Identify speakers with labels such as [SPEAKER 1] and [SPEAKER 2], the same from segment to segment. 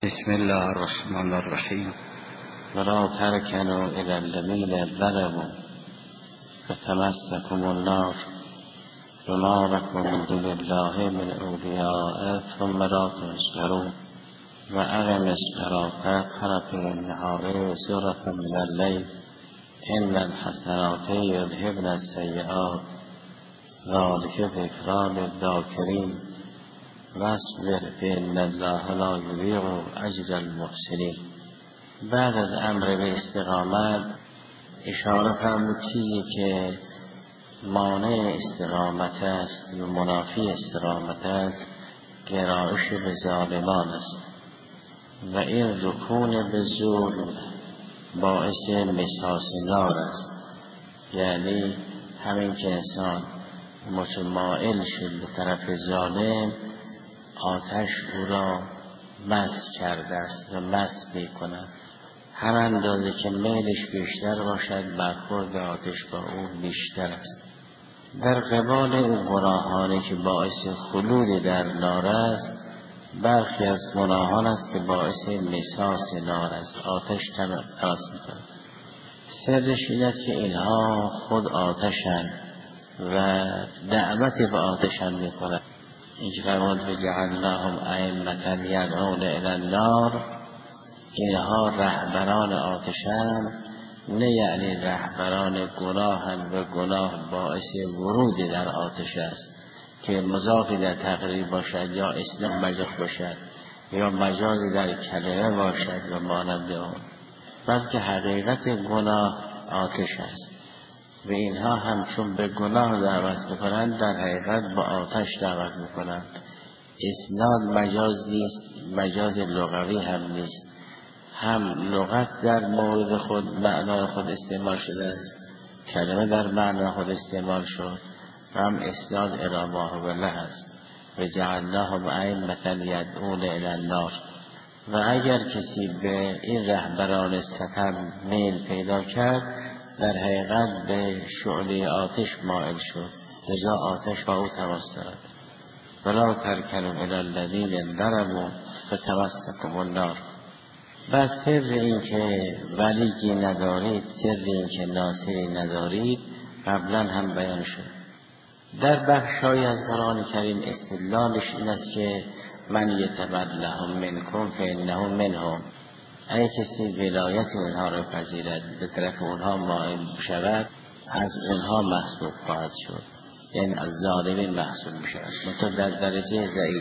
[SPEAKER 1] بسم الله الرحمن الرحیم. ولا ترکنوا الی الذین ظلموا فتمسکم النار وما لکم من دون الله من اولیاء ثم لا تنصرون و اقم الصلاة طرفی النهار زلفا من الليل ان الحسنات یذهبن السیئات ذلک ذکری للذاکرین واصبر فإن الله لا یضیع اجر المحسنین. بعد از امر به استقامت اشاره فرمود چیزی که مانع استقامت است و منافی استقامت است گرایش به ظالمان است و این رکون به ظلم باعث مساس نار است. یعنی همین که انسان متمایل شد به طرف ظالم، آتش او را مست کرده است و مست می‌کند. هر اندازه که میلش بیشتر باشد برخورد آتش با او بیشتر است. در قبال او گناهانی که باعث خلود در نار است، برخی از گناهان است که باعث مساس نار است، آتش تماس می‌کند. سرش این است که اینها خود آتشند و دعوت به آتشان می‌کنند. این که فرمود وجعلناهم ائمة یدعون الی النار، اینها رهبران آتشند، نه یعنی رهبران گناهند و گناه باعث ورود در آتش است که مضافی در تقریر باشد یا اسم مجاز باشد یا مجازی در کلمه باشد و مانند آن، بلکه حقیقت گناه آتش است و اینها هم چون به گناه دعوت میکنند در حقیقت با آتش دعوت میکنند. اسناد مجاز نیست، مجاز لغوی هم نیست، هم لغت در مورد خود معنای خود استعمال شده است، کلمه در معنای خود استعمال شد و هم اسناد الی ما هو له است و جعلناهم ائمة یدعون الی النار. و اگر کسی به این رهبران ستم میل پیدا کرد در حقیقت به شعله آتش مائل شد، لذا آتش با او تماس دارد. ولا ترکنوا الی الذین ظلموا فتمسکم النار. و سر این که ولیی ندارید، سر این که ناصری ندارید قبلا هم بیان شد. در بخشای از قرآن کریم استدلالش این است که من یتولهم منکم فانه منهم، اگه کسی ولایت اونها را پذیرد به طرف اونها مائل شود از اونها محسوب خواهد شد، یعنی از ظالمین محسوب میشود، منتها در درجه ضعیف.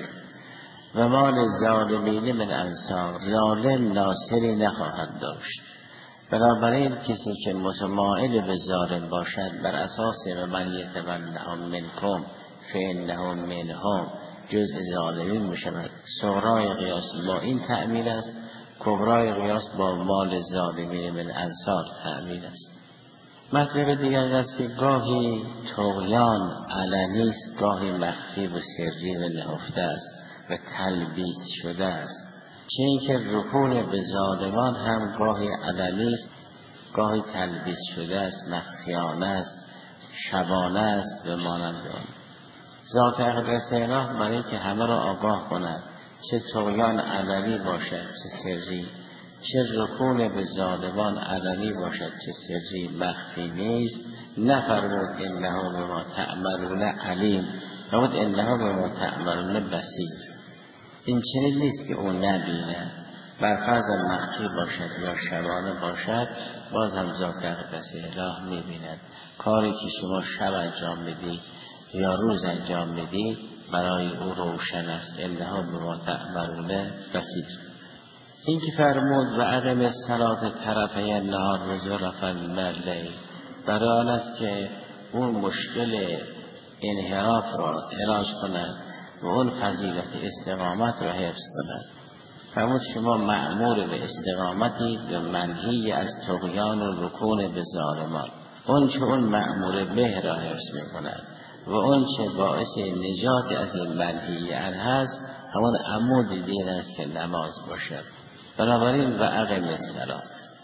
[SPEAKER 1] و ما للظالمین من انصار، ظالم ناصری نخواهد داشت. بنابراین کسی که متمایل به ظالم باشد بر اساس و من یتولهم منکم فانه منهم جزء ظالمین میشود. صغرای قیاس با این تعمیل است، کبرای قیاس با مال ظالمین من انصار تعمیل است. مطلب دیگر است که گاهی طغیان علنی است، گاهی مخفی و سری و نهفته است و تلبیس شده است. چه اینکه رکون به ظالمان هم گاهی علنی است، گاهی تلبیس شده است، مخفیانه است، شبانه است و مانند آن. ذات اقدس الهی برای که همه را آگاه کند، چه طغیان علنی باشد چه سری، چه رکون به ظالمان علنی باشد چه سری، مخفی نیست. نفرمود انه بما تعملون علیم، نمود انه بما تعملون بصیر. این چنین نیست که او نبینه، برفرض مخفی باشد یا شبانه باشد باز هم ذات اقدس الهی میبیند. کاری که شما شب انجام بدی یا روز انجام بدی برای او روشن است. انها بما تعملون بصیر. این که فرمود و اقم الصلاة طرفی النهار و زلفا من الليل، برای آن است که اون مشکل انحراف را علاج کند و اون فضیلت استقامت را حفظ کند. فرمود شما مأمور به استقامتی و منهی از طغیان و رکون به ظالمان. اون چه اون مأمور به را حفظ میکند و اون چه باعث نجات از این منهی عنه هست همون عمود دین است که نماز باشد. بنابراین و اقم الصلاة،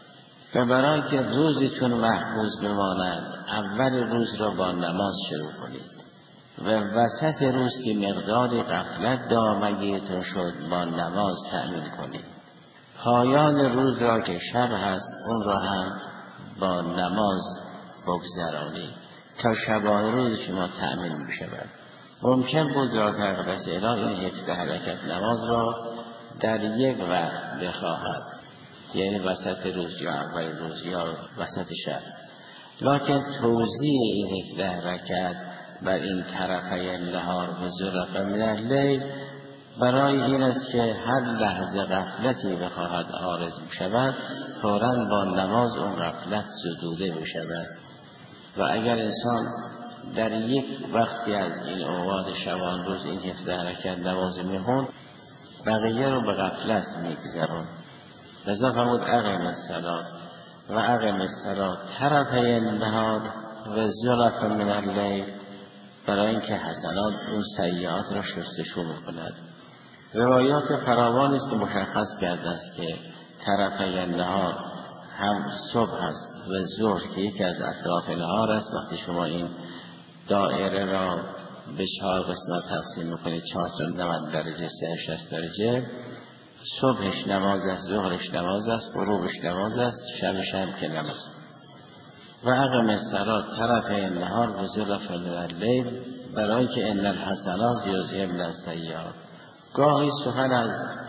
[SPEAKER 1] و برای که روزتون محفوظ بماند اول روز را با نماز شروع کنید و وسط روز که مقداری غفلت دامگیرتون شد با نماز تأمین کنید. پایان روز را که شب هست اون را هم با نماز بگذرانید تا شبانه روز شما تأمین می‌شود. ممکن بود ذات اقدس الهی این 17 حرکت نماز را در یک وقت بخواهد، یعنی وسط روز یا اول روز یا وسط شب، لکن توزیع این 17 حرکت بر این طرفه نهار و زلفا من اللیل برای این است که هر لحظه غفلتی بخواهد عارض شود فوراً با نماز اون غفلت زدوده می شود. و اگر انسان در یک وقتی از این اوقات شبان روز این 17 حرکت نماز میخوند بقیه رو به غفلت میگذرون. لذا فرمود اقم الصلاة و اقم الصلاة طرفی النهار و زلفا من اللیل، برای اینکه حسنات اون سیئات را شستشو میکند. روایات فراوانی است که مشخص کرده است که طرفی النهار هم صبح است و ظهر که یکی از اطراف نهار است. وقتی شما این دایره را به 4 قسمت تقسیم میکنید، 4 تا 90 درجه، 360 درجه، صبحش نماز است، ظهرش نماز است، غروبش نماز است، شبش هم که نماز. و اقم الصلاة طرفی النهار و زلفا من اللیل، برای که ان الحسنات یذهبن السیئات. گاهی سخن از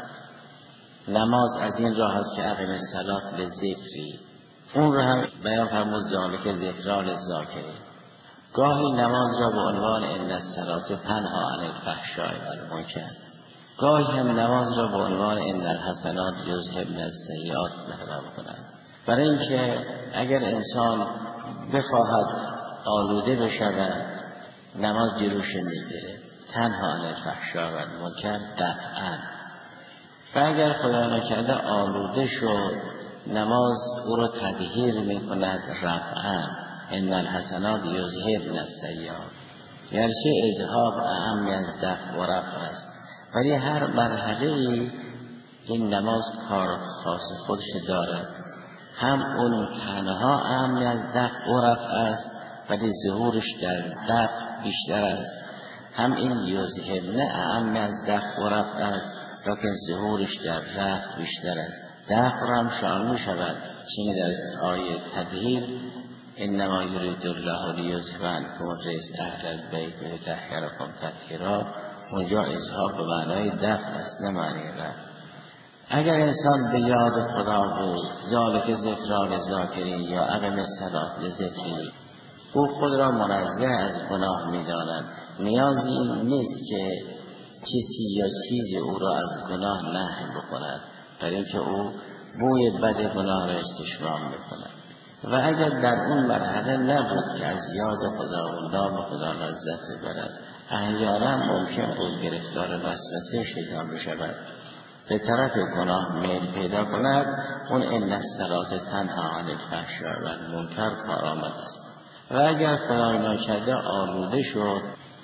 [SPEAKER 1] نماز از این راه است که اقم الصلاة لذکری، اون را هم بیان فرمود ذالک ذکری للذاکرین. گاهی نماز را به عنوان ان الصلاة تنها عن الفحشاء والمنکر، گاهی هم نماز را به عنوان ان الحسنات یذهبن السیئات مطرح کنند. برای اینکه اگر انسان بخواهد آلوده بشود نماز جلوش میگیره، تنها عن الفحشاء والمنکر دفعاً. و اگر خدا نکرده آلوده شد نماز او را تطهیر میکند رفعاً. ان الحسنات یذهبن السیئات، گرچه اذهاب اعم از دفع و رفع است، ولی هر مرحله این نماز کار خاص خودش دارد. هم اون تنها اعم از دفع و رفع است ولی ظهورش در دفع بیشتر است. هم این یذهبن اعم از دفع و رفع است لیکن ظهورش در رفع بیشتر است. دفع را هم شامل می شود، چین در آیه تطهیر انما یرید الله لیذهب عنکم الرجس اهل البیت و یطهرکم تطهیرا، اونجا اذهاب به معنای دفع است نه معنی رفع. اگر انسان به یاد خدا بود، ذالک ذکری للذاکرین یا اقم الصلاة لذکری، او خود را منزه از گناه می‌داند. نیازی نیست که کسی یا چیزی او را از گناه نهی بکند، برای اینکه او بوی بد گناه را استشمام می‌کند. و اگر در اون مرحله نبود که از یاد خدا و نام خدا لذت ببرد، احیانا ممکن بود گرفتار وسوسه شیطان بشود، به طرف گناه میل پیدا کند. اون ان الصلاة تنها عن الفحشاء والمنکر کارآمد است. و اگر خدای نکرده آلوده شد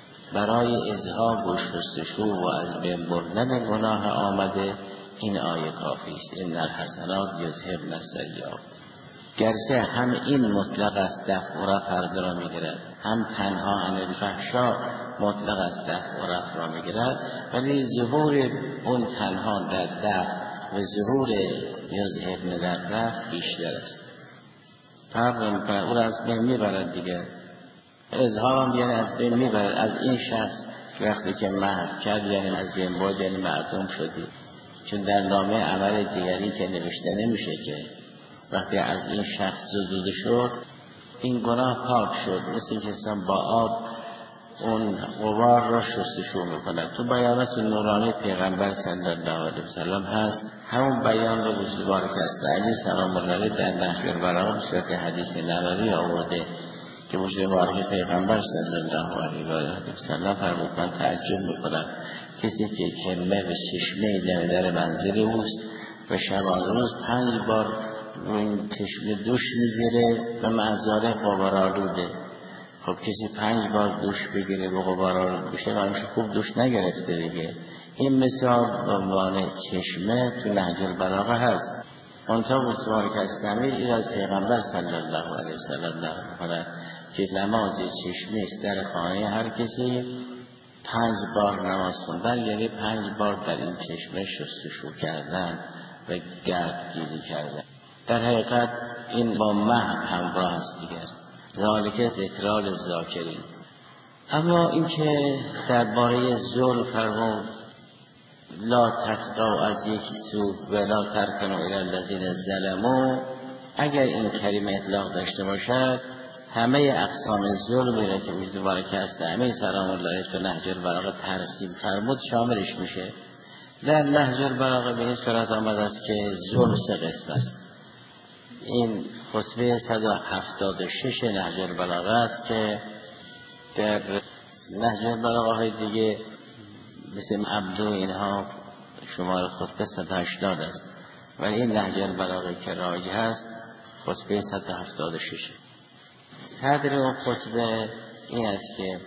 [SPEAKER 1] برای اذهاب و شستشو و از بین بردن گناه آمده، این آیه کافی است. ان الحسنات یذهبن السیئات. گرچه هم این مطلق است دفع و رفع را میگیرد، هم تنها عن الفحشاء مطلق است دفع و رفع را میگیرد، ولی ظهور اون تنها در دفع و ظهور یذهبن در رفع بیشتر است. فرق میکنه، او را از بین میبرد دیگه. اذهاب هم یعنی از بین میبرد. از این شخص که وقتی که محو کرد یعنی از بین برد، یعنی معدوم شدی، چون در نامه عمل دیگری که نوشته نمیشه که وقتی از این شخص زدوده شد این گناه پاک شد، مثل اینکه انسان با آب اون غبار را شستشو میکند. تو بیانات نورانی پیغمبر صلی الله علیه وسلم هست، همون بیان رو وجود بارک است علی سلام الله علیه در نهج البلاغه به صورت حدیث نبوی آورده که وجود بارک پیغمبر صلی الله علیه وسلم فرمود من تعجب میکنم کسی که همه و چشمه در منزل اوست و شبان روز 5 بار رو این چشمه دوش میگیره و معذاره غبار آلوده. خب کسی 5 بار دوش بگیره و غبار آلوده بشه و خوب دوش نگرفته دیگه. این مثال به عنوان چشمه تو نهج البلاغه هست. منتها مستوار که استمیر این از پیغمبر صلی الله علیه وسلم نقل می‌کند که نماز چشمه است در خانه هر کسی 5 بار نماز خوندن، یعنی 5 بار در این چشمه شستشو کردن و گردگیری کردن. در حقیقت این با محو همراه است دیگر، ذالک ذکری للذاکرین. اما اینکه درباره ظلم فرمود لا تقطعوا از یک سو و لا ترکنوا الی الذین ظلموا، اگر این کلمه اطلاق داشته باشد همه اقسام ظلمی را که وجود بارکه است امیر سلام الله تو نهج البلاغه ترسیم فرمود شاملش میشه. در نهج البلاغه به این صورت آمده است که ظلم 3 قسم است. این خطبه 176 نهج البلاغه است که در نهج البلاغه های دیگه مثل عبدو اینها شمار خطبه 180 است، ولی این نهج البلاغه که راجح است خطبه 176. صدر اون خطبه این است که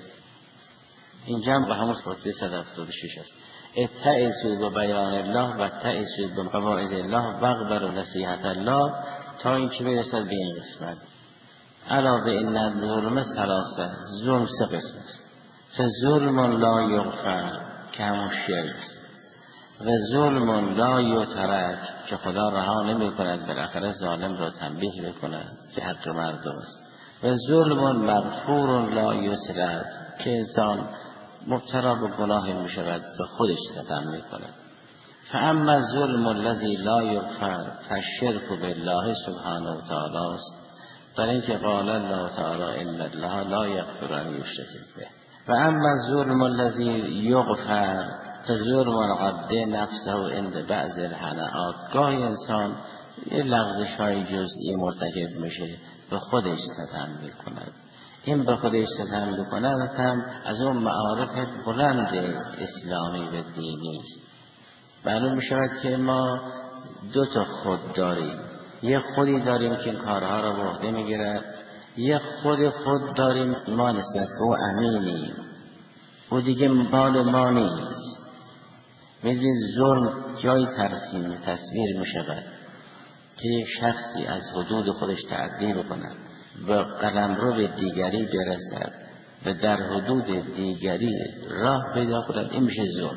[SPEAKER 1] این جمع به همون خطبه 176 است. اتعظوا ببیان الله و اتعظوا بمواعظ الله واقبلوا نصیحت الله، تا این که برسد به این قسمت. علاوه این الظلم ثلاثه، ظلم 3 قسم است. فظلم لا یغفر که همون شرک است، و ظلم لا یترک که خدا رها نمی کند، بالاخره ظالم را تنبیه بکند که حق مردم است. و ظلم مغفور لا یترک که انسان مبتلا به گناه می شود و خودش ستم می کند. فاما الظلم الذی لا یغفر فالشرک بالله سبحانه و تعالی است، در اینکه قال الله تعالی ان الله لا یغفر ان یشرک به. و اما الظلم الذی یغفر فظلم العبد نفسه عند بعض الحنات، گاهی انسان یه لغزش های جزئی مرتکب میشه به خودش ستم میکند. این به خودش ستم میکند هم از اون معارف بلند اسلامی و دینی است. معلوم میشود که ما 2 خود داریم. یه خودی داریم که این کارها را به عهده میگیرد، یه خود داریم ما نسبت به او امینیم، او دیگه مال ما نیست. میدونید ظلم جای تصویر میشود که یک شخصی از حدود خودش تعدی بکند و قلمرو به دیگری برسد و در حدود دیگری راه پیدا کند، این میشه ظلم.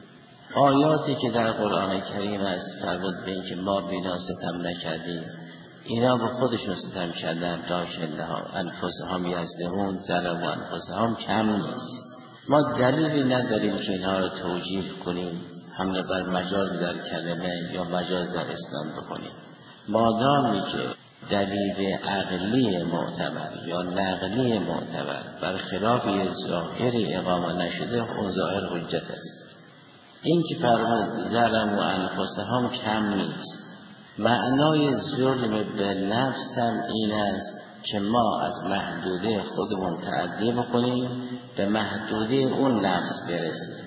[SPEAKER 1] آیاتی که در قرآن کریم است فرمود به این که ما بینا ستم نکردیم، اینا به خودشون ستم کردن، لکنها انفسهم یظلمون ظلموا انفسهم کم نیست. ما دلیلی نداریم که اینها را توجیه کنیم، حمله بر مجاز در کلمه یا مجاز در اسلام بکنیم. مادامی که دلیل عقلی معتبر یا نقلی معتبر بر خلاف ظاهری اقامه نشده، اون ظاهر حجت است. این که فرمود ظلم و انفسهم کم نیست. معنای ظلم به نفسم این است که ما از محدوده خودمون تعدی بکنیم به محدوده اون نفس برسیم،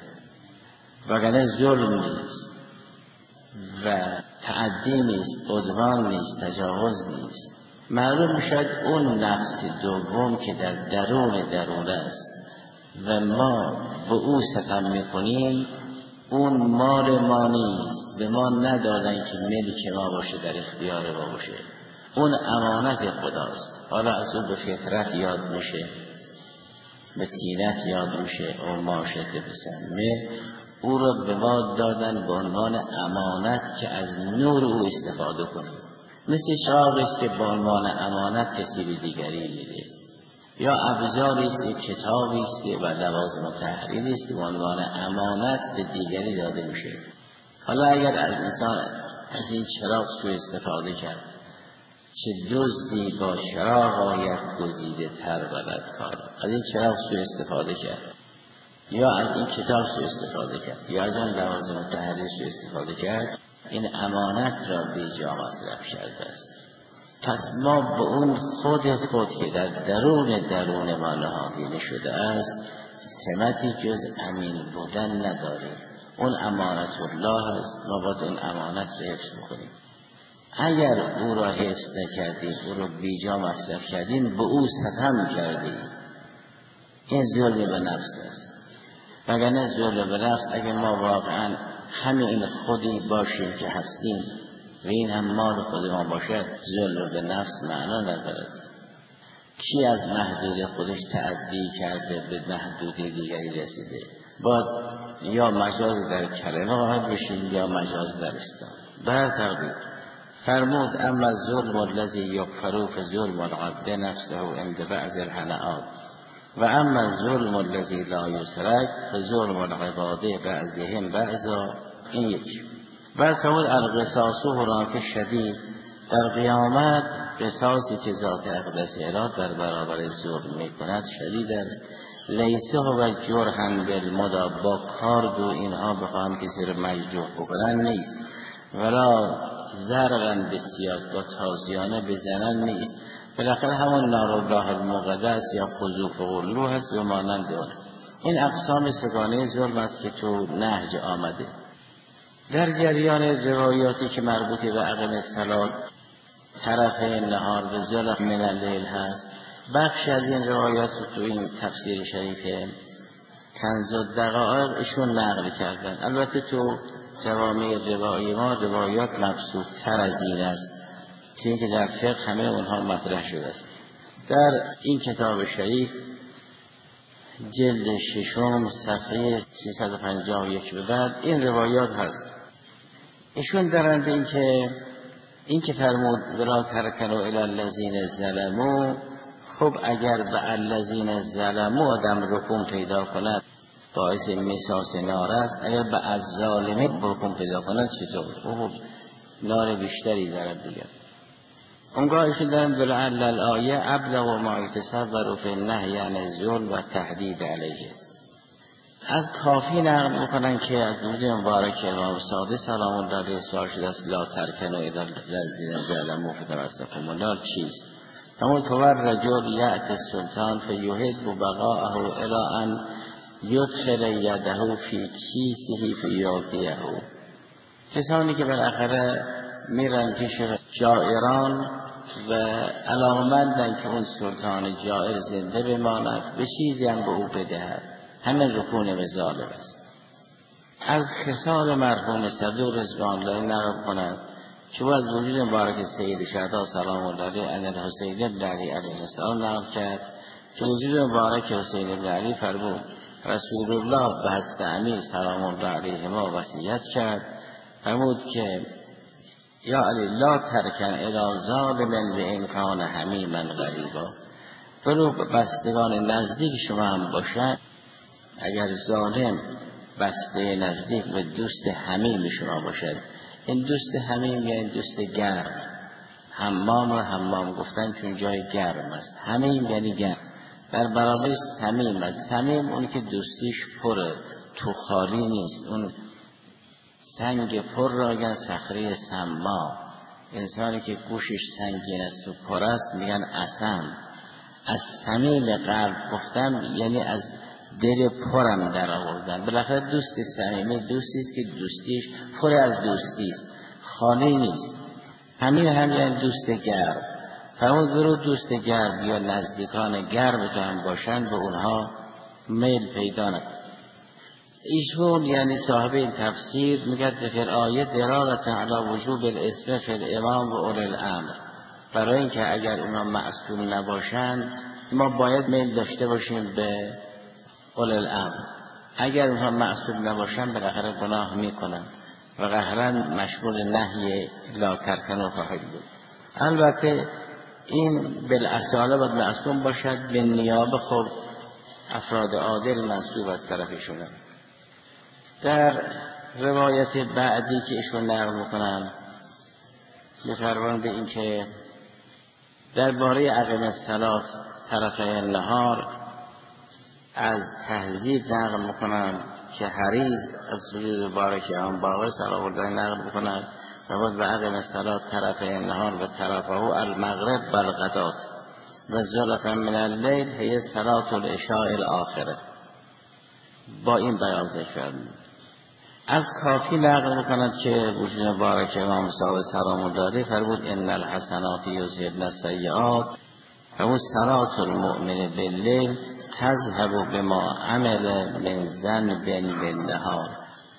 [SPEAKER 1] وگرنه ظلم نیست و تعدی نیست، عدوان نیست، تجاوز نیست. معلوم شد اون نفس دوم که در درون است و ما به او ستم میکنیم، اون مال ما نیست، به ما ندادن که ملک ما باشه، در اختیار ما باشه. اون امانت خداست. حالا از اون به فطرت یاد میشه، به طینت یاد میشه، او ماشد بسمه، او را به ما دادن به عنوان امانت که از نور او استفاده کنیم. مثل چراغی است که به عنوان امانت کسی به دیگری میده، یا ابزاری است، کتابی است و لوازم تحریری است که به عنوان امانت به دیگری داده میشه. حالا اگر از انسان از این چراغ سوء استفاده کرد، چه دزدی با چراغ آید گزیده تر بلد کار. از این چراغ سوء استفاده کرد، یا از این کتاب سوء استفاده کرد، یا از آن لوازم تحریر سوء استفاده کرد، این امانت را به جا مصرف کرده است. پس ما به اون خود که در درون ما نهادینه شده است سمتی جز امین بودن نداریم. اون امانت الله است، ما باید اون امانت را حفظ بکنیم. اگر او را حفظ نکردیم، او را بی جا مصرف کردیم، به او ستم کردیم، این ظلم به نفس است. وگرنه ظلم به نفس اگر ما واقعا همین خودی باشیم که هستیم و این هم مال خود ما باشد، ظلم به نفس معنا ندارد. کی از محدود خودش تعدی کرده به محدود دیگری رسیده، باید یا مجاز در کلمه قائل بشیم یا مجاز در اسلام. بر تقدیر فرمود اما الظلم الذی یغفر فظلم العبد نفسه عند بعض الحنعات و اما الظلم الذی لا یسرک فظلم العباد بعضهم بعضا. این یکی. بعد فرمود القصاص هناک شدید، در قیامت قصاصی که ذات اقدس اله در برابر ظلم میکند شدید است. لیسه و جرحا بالمدا، با کارد و اینها بخواهم کسی رو مجروح بکنن نیست، ولا ضربا بسیار، با تازیانه بزنن نیست. بالاخره همون نارالله المقدس یا خذوف غلو هست و مانند آن. این اقسام سگانه ظلم است که تو نهج آمده. در جریان روایاتی که مربوط به اقیم الصلاة طرف نهار به ظلم من اللیل هست، بخش از این روایات رو تو این تفسیر شریف کنز الدقایق ایشون نقل کردن. البته تو جوامع روایی ما روایات مبسوط تر از این است، چیزی که در فقه همه اونها مطرح شده است. در این کتاب شریف جلد 6 صفحه 351 به بعد این روایات هست. ایشون درنده این که فرمود ولا ترکنوا الی الذین ظلموا، خب اگر به الذین ظلموا آدم رکون پیدا کند باعث مساس نار است، اگر به الظالمین رکون پیدا کند چطور؟ او نار بیشتری دارد دیگر. اونگاه ایشون دارن ولعل الآیه ابلغ ما یتصور فی النهی عن الظلم و تهدید علیه. از کافی نقل میکنن که از درود مبارک امام صادق سلام الله علیه سوال شده است لا ترکنوا الی الذین ظلموا فتمسکم النار چیست؟ همون طور رجل یأتی السلطان فیحب بقاءه الی ان یدخل یده فی کیسه فیعطیه. کسانی که بالاخره میرن پیش جائران و علاقمندن که اون سلطان جائر زنده بماند، به چیزی هم به او بدهد، همین رکون به ظالم است. از خصال مرحوم صدوق رضوان الله نقل کند که او از وجود مبارک سید شهدا سلام الله علیه ان الحسین بن علی علیه السلام نقل کرد که وجود مبارک حسین بن علی فرمود رسول الله به حضرت امیر سلام الله علیهما وصیت کرد، فرمود که یا علی لا ترکن الی ظالم وان کان حمیما غریبا، برو بستگان نزدیک شما هم باشن، اگر ظالم بسته نزدیک و دوست حمیم شما باشد. این دوست حمیم یعنی دوست گرم. حمام و حمام گفتن چون جای گرم است. حمیم یعنی گرم. در برابر صمیم است. صمیم اونی که دوستیش پره، تو خالی نیست. اون سنگ پر را میگن صخره سما. انسانی که گوشش سنگین است و پر است میگن اسم. از صمیم قلب گفتم یعنی از دل پرم در آوردن. بالاخره دوست صمیمی دوستی است که دوستیش پر از دوستی است، خالی نیست. همین یعنی دوست گرم. فرمود برو دوست گرم یا نزدیکان گرم تو هم باشند به اونها میل پیدا نکن. ایشون یعنی صاحب این تفسیر میگه فی الآیه دلالت علی وجوب الاسم فی الامام و اولی الامر، برای اینکه اگر اونها معصوم نباشند ما باید میل داشته باشیم به اولی الامر. اگر اونها معصوم نباشند بالاخره گناه میکنن و قهرا مشمول نهی لا ترکنوا خواهد بود. البته این بالاصاله باید معصوم باشد، به نیابه خود افراد عادل منصوب از طرفشون. در روایت بعدی که ایشون نقل میکنن میفرمایند به این که درباره اقیم الصلاة طرفی النهار از تهذیب نقل میکنن که حریز از وجود مبارک امام باقر سلام الله نقل میکنن فرمود به اقیم الصلاة طرفی النهار و طرفه المغرب والغدات و زلفا من اللیل هی صلاة العشاء الاخره. با این بیان ذکر از کافی نقل میکند که وجود مبارک امام صادق سلام الله علیه فرمود ان الحسنات یذهبن السیئات، فرمود صلاة المؤمن باللیل تذهب بما عمل من ذنب بالنهار.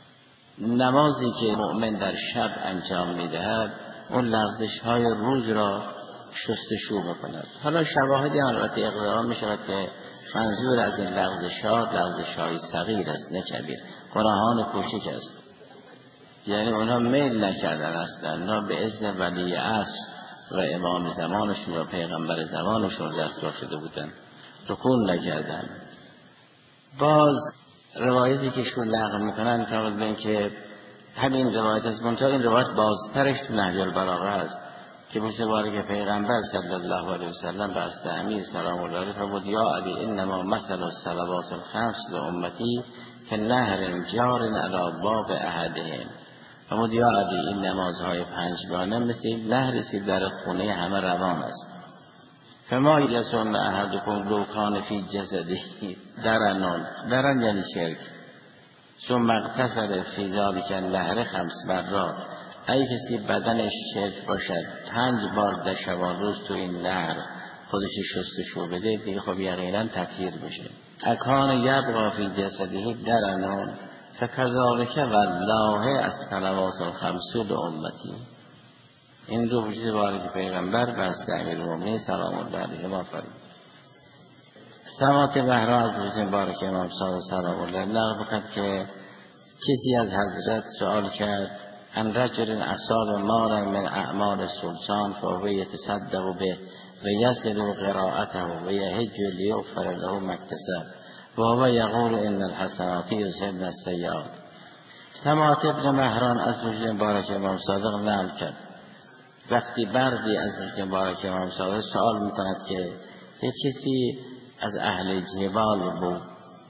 [SPEAKER 1] نمازی که مؤمن در شب انجام میدهد اون لغزش های روز را شستشو میکند. حالا شواهدی البته اقرار میشود که منظور از این لغزش های صغیر است نه کبیر، گناهان کوچک است. یعنی اونها میل نکردن اصلا، اونها به اذن ولی عصر و امام زمانشون و پیغمبر زمانشون دستگاه شده بودن، رکون نکردن. باز روایتی که شون نقل میکنن فرمود به این که همین روایت است، منتها این روایت بازترش تو نهج البلاغه است که پشت باره که پیغمبر صلی الله علیه وسلم به حضرت امیر سلام الله علیه فرمود یا علی انما مثل الصلوات الخمس لامتی که نهر جار علی باب احدهم. فرمود یا علی این نمازهای پنجگانه مثل نهری است که در خونه همه روان است. فما یسن احدکم لو کان فی جسده درن یعنی شرک ثم اغتسل فی ذلک النهر 5 مرات، اگه کسی بدنش شرک باشد 5 بار در شبان روز تو این نهر خودش شستشو بده دیگه خب یقینا تطهیر بشه. اکان یبقى فی جسده درن فکذالک والله الصلوات الخمس لامتی. این دو وجود باره که پیغمبر بس امیرالمومنین سلام الله علیه ما فرمود. سماعت بهرام از وجود باره که امام صادق سلام الله نقل بکند که کسی از حضرت سوال کرد ان رجل اصاب مالا من اعمال سلطان فهو یتصدق به و یصل قراءته و یحج لیغفر له ما اکتسب و هو یقول ان الحسنات یذهبن السیئات. سماعت ابن مهران از وجود مبارک امام صادق نقل کرد وقتی بردی از وجود مبارک امام صادق سوال میکند که یک کسی از اهل جبال بود،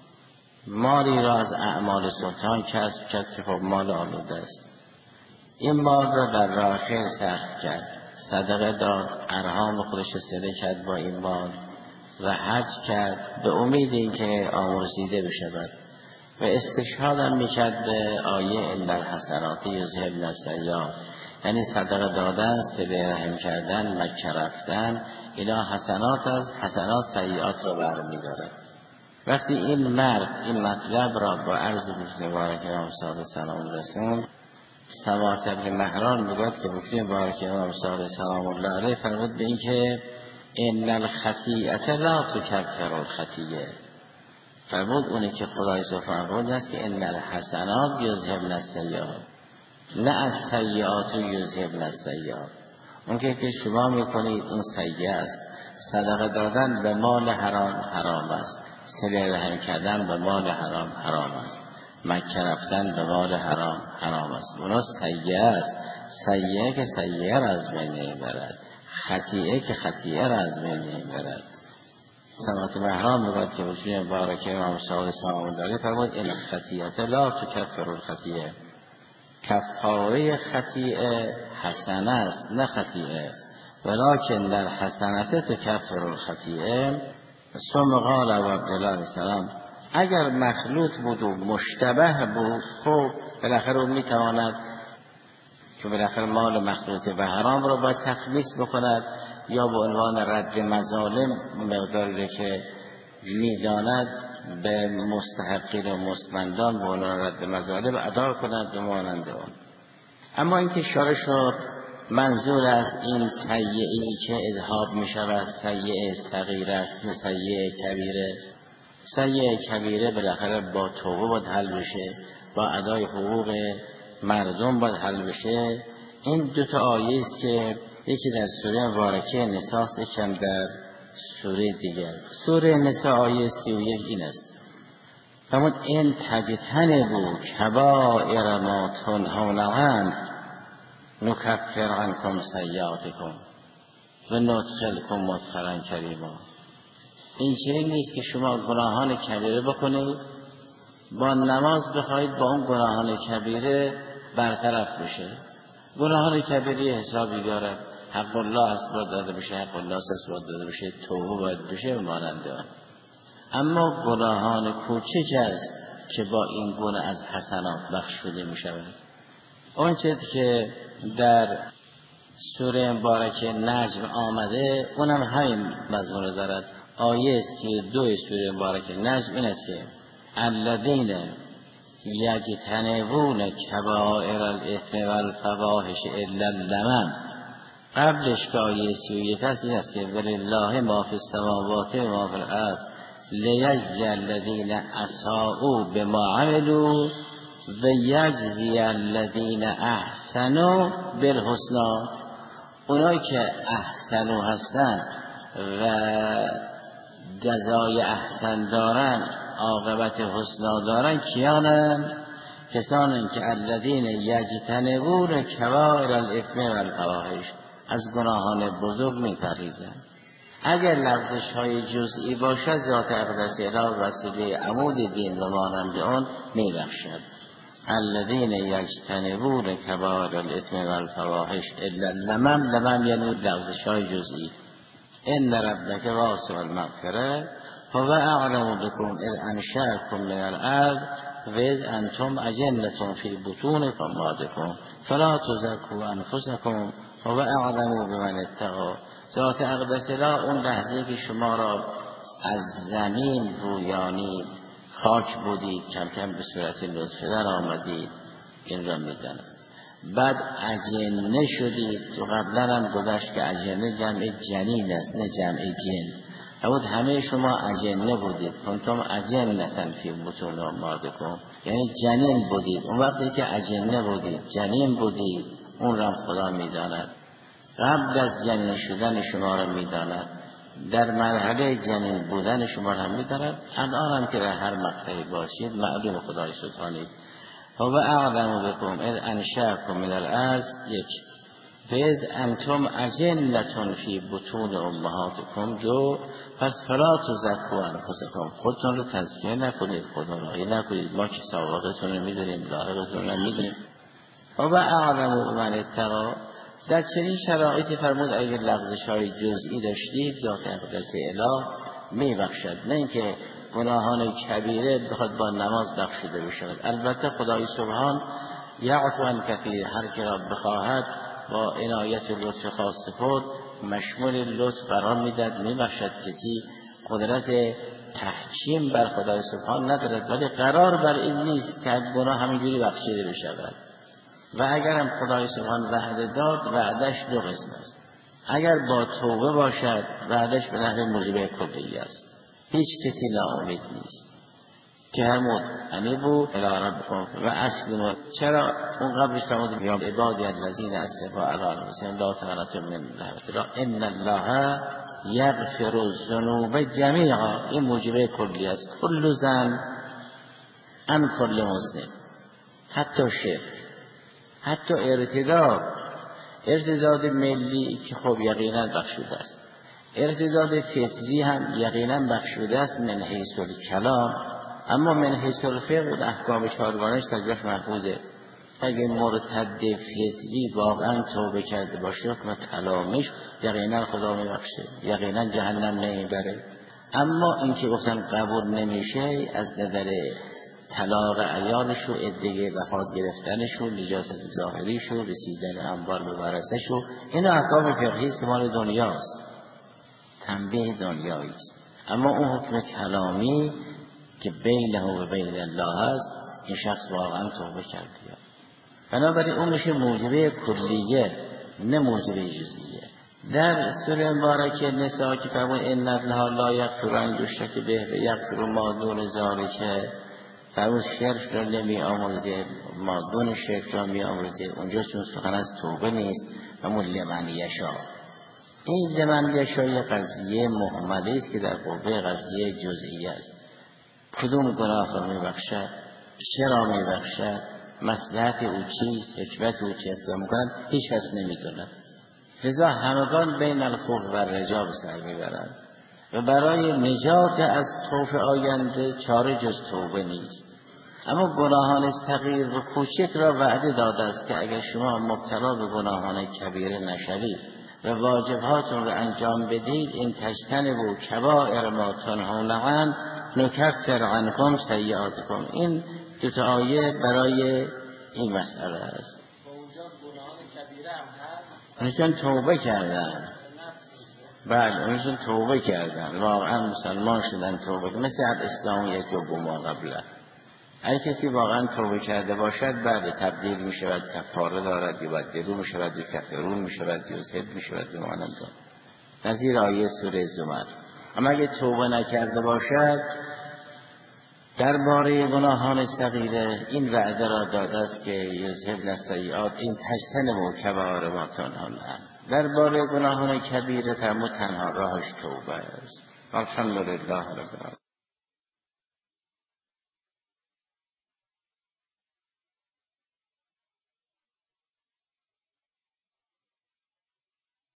[SPEAKER 1] مالی را از اعمال سلطان کسب کرد که خب مال آلوده است، این مال را در راه خیر صرف کرد، صدقه داد، ارحام خودش صله کرد با این مال و حج کرد به امید اینکه آمرزیده بشود و استشهاد هم میکرد به آیه ان الحسنات یذهبن السیئات، یعنی صدقه دادن، صله رحم کردن، مکه رفتن، اینا حسنات از حسنات سیئات را برمی‌دارد. وقتی این مرد این مطلب را با عرض مبارک امام صادق سلام رسوند، سماعت ابن مهران میگوید که وقتی مبارک امام صادق سلام الله علیه فرمود به این که ان الخطیئه لا تکفر الخطیئه، فرمود اونی که خدای سبحانه است که ان الحسنات یذهبن السیئات، نه از سیئات یذهبن السیئات. اون که شما میکنید اون سیئه است، صدقه دادن به مال حرام حرام است، صله رحم کردن به مال حرام حرام است، مکه رفتن به مال حرام حرام است، اونا سیئه است، سیئه که سیئه را از بین میبرد، خطیئه که خطیئه را از بین میبرد. سماعت بهرام میگوید که وجود مبارک امام صادق سلام الله علیه فرمود این خطیئه لا تکفر الخطیئه، کفاره خطیئه حسنه است نه خطیئه، ولکن در حسنته تکفر الخطیئه. ثم قال و عبدالله علیه السلام اگر مخلوط بود و مشتبه بود خب بالاخره اون میتواند که بالاخره مال مخلوط به حرام را باید تخلیص بکند یا به عنوان رد مظالم مقداری که میداند به مستحقین و مستمندان به عنوان رد مظالم ادا کند و مانند آن. اما اینکه شارش را منظور از این سیئه‌ای که اذهاب می شود سیئه صغیره است که سیئه کبیره، سیئه کبیره بالاخره با توبه باید حل بشه، با ادای حقوق مردم باید حل بشه. این دو تا آیه است که یکی در سوره مبارکه نساء است، یکم در سوره دیگر. سوره نساء آیه 31 این است فرمود ان تجتنبوا کبائر ما تنهون عنه نکفر عنکم سیئاتکم و ندخلکم مدخلا کریما. این چنین نیست که شما گناهان کبیره بکنید با نماز بخواید با اون گناهان کبیره برطرف بشه. گناهان کبیره حسابی داره، حق الله است باید داده بشه، حق الله است باید داده بشه، توبه باید بشه مانند آن. اما گناهان کوچک است که با این گونه از حسنات بخشوده می شود. اون چیزی که در سوره مبارکه نجم آمده اونم همین مضمون دارد. آیه 32 سوره مبارکه نجم این است که الذین یجتنبون کبائر الاثم والفواحش الا اللمم. قبلش که آیه 31 است این است که ولله ما فی السماوات و ما فی الارض لیجزی الذین اساءوا بما عملوا و یجزی الذین احسنوا بالحسنی، اونایی که احسنوا هستن و جزای احسن دارن، عاقبت حسنا دارن، کیانن؟ کسانن که الذین یجتنبون کبائر الاثم والفواحش، از گناهان بزرگ میپرهیزن. اگر لفظش های جزئی باشد ذات اقدس اله وسیله عمود دین و مانند آن میبخشد. الذین یجتنبون کبائر الاثم والفواحش الا اللمم یعنی لفظش های جزئی. ان ربک واسع المغفره هو اعلم بكم اذ انشأکم من الارض و اذ انتم اجنة فی بطون امهاتکم فلا تزکوا انفسکم هو اعلم بمن اتقی. ذات اقدس اله اون لحظه که شما را از زمین رویانید، خاک بودید، کم کم به صورت نطفه در آمدید، این را میدانم. بعد اجنه شدید، تو قبلا هم گذشت که اجنه جمع جنین است نه جمع جن. اما همه شما اجنه بودید، کنتم اجنة فی بطون امهاتکم، یعنی جنین بودید. اون وقتی که اجنه بودید، جنین بودید، اون را خدا میداند. قبل از جنین شدن شما را میداند، در مرحله جنین بودن شما را هم میداند، الان هم که در هر مقطعی باشید معلوم خدای سبحانه. هو اعلم بكم اذ انشأکم من الارض، یک. فاذ انتم اجنة فی بطون امهاتکم، دو. پس فلا تزکوا انفسکم، خودتون رو تزکیه نکنید، خدا راهی نکنید. ما که سابقتون رو میدونیم، لاحقتون رو میدونیم. هو اعلم بمن اتقی. در چنین شرایطی فرمود اگر لغزش های جزئی داشتید ذات اقدس اله میبخشد، نه اینکه گناهان کبیره بخواد با نماز بخشیده بشود. البته خدای سبحان یعفو عن کثیر، هر که را بخواهد با عنایت و لطف خاص خود مشمول لطف قرار میداد، میبخشد. کسی قدرت تحکیم بر خدای سبحان ندارد، ولی قرار بر این نیست که گناه همینجوری بخشیده بشود. و اگرم خدای سبحان وعده داد، وعدش دو قسم است. اگر با توبه باشد وعدش به نحو موجب کلی است، هیچ کسی ناامید نیست. که همون انیبوا الی ربکم و اسلموا. چرا اون قبلش فرمود یا عبادی الذین اسرفوا علی انفسهم لا تقنطوا من رحمت الله ان الله یغفر الذنوب جمیعا. این موجب کلی است. کل ذنب ان کل مسلم، حتی شرک، حتی ارتداد ملی که خب یقینا بخشوده است، ارتداد فطری هم یقینا بخشوده است من حیث الکلام، اما من حیث الفقه احکام چهارگانش تجربه محفوظه. اگه مرتد فطری واقعا توبه کرده باشه حکم کلامش یقینا خدا میبخشه، یقینا جهنم نمیبره. اما این که گفتن قبول نمیشه از نظر طلاق عیالشو، عده وفات گرفتنشو، نجاست ظاهریشو، رسیدن اموال به ورثه‌شو، این احکام فقهی است که مال دنیاست، تنبیه دنیایی است. اما اون حکم کلامی که بینه و بین الله است، این شخص واقعا توبه کرده. بنابراین اون میشه موجبه کلیه، نه موجبه جزئیه. در سوره مبارکه نساء که فرمود ان الله لا یغفر ان یشرک به و یغفر ما دون ذلک، فرمود شرک را نمی آمرزه، ما دون شرک را می آمرزه. اونجا چون سخن از توبه نیست، همون لمن یشا. این لمن یشا یه قضیه مهملی است که در قوه قضیه جزئی است. کدوم گناه را می بخشد، چرا می بخشد، مصلحت او چیست، حکمت او چه اقدام می‌کند، هیچ کس نمی‌داند. لذا همگان بین الخوف و رجا به سر می‌برند و برای نجات از خوف آینده چاره جز توبه نیست. اما گناهان صغیر و کوچک را وعده داده است که اگر شما مبتلا به گناهان کبیره نشوید و واجباتون را انجام بدید، این تجتنبوا کبائر ما تنهون عنه نکفر عنکم سیئاتکم. این دو تا آیه برای این مسئله است.
[SPEAKER 2] اونجا گناهان کبیره هم هست،
[SPEAKER 1] اونشون توبه کردن. بله اونشون توبه کردن، واقعا مسلمان شدن، توبه مثل اسلام یتوب ما قبله. اگه کسی واقعا توبه کرده باشد بعد تبدیل می شود، کفاره دارد، یبدلو می شود، یکفرون می شود، یذهب می شود، بمانند نظیر آیه سوره زمر. اما اگه توبه نکرده باشد درباره گناهان صغیره این وعده را داده است که یذهبن السیئات این تجتنبوا کبائر ما تنهون عنه. درباره گناهان کبیره فرمود تنها راهش توبه است. الحمدلله رب العالمین.